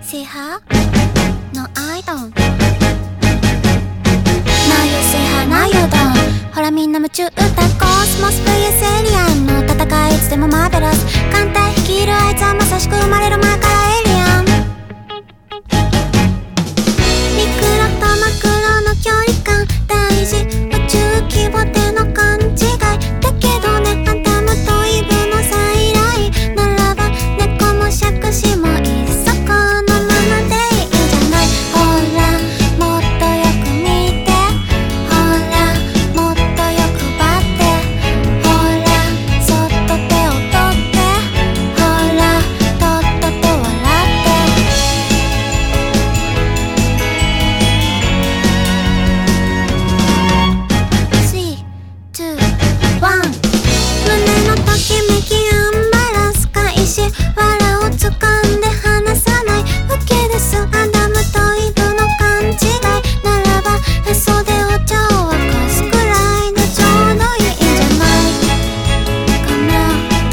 See her? No, I don't. Now you see her, now you don't. ほらみんな夢中だ。コスモス vs エイリアンの戦いいつでもマーベラス。艦隊率いるあいつはまさしく生まれる前からエイリアン。ミクロとマクロの距離感大事。宇宙規模での勘違いだけどね。アダムとイブの再来ならば猫も杓子もいっそこのままでいいんじゃない。ほらもっとよく見て、ほらもっとよくばって、ほらそっと手を取って、ほらとっとと笑って。3、2、1。胸のときめきアンバランス開始。藁を掴んで離さないわけです。アダムとイブの勘違いならばへそでお茶を沸かすくらいでちょうどいいんじゃないかな。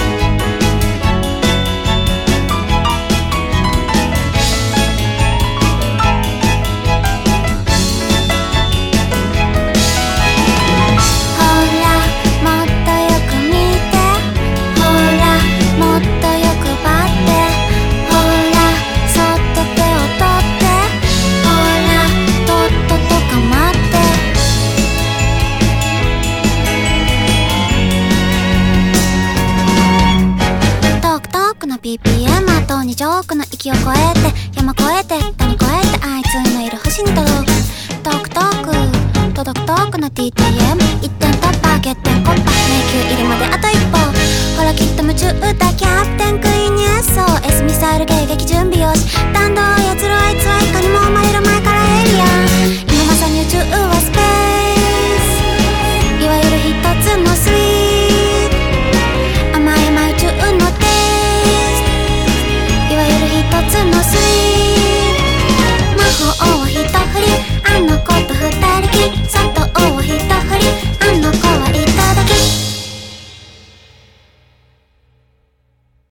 ほらもっとよく見て、ほらもっとよくばって、ほらそっと手を取って、ほらとっととかまって。トークトークの BPM あと2ジョークの域を越えて、山越えて谷越えてあいつのいる星に届く。トークトーク届くトークの TTM 一点突破欠点コッパ迷宮入りまであと一歩。ほらきっと夢中だキャプテンクイーンに SOS ミサイル迎撃準備よし。弾道を操る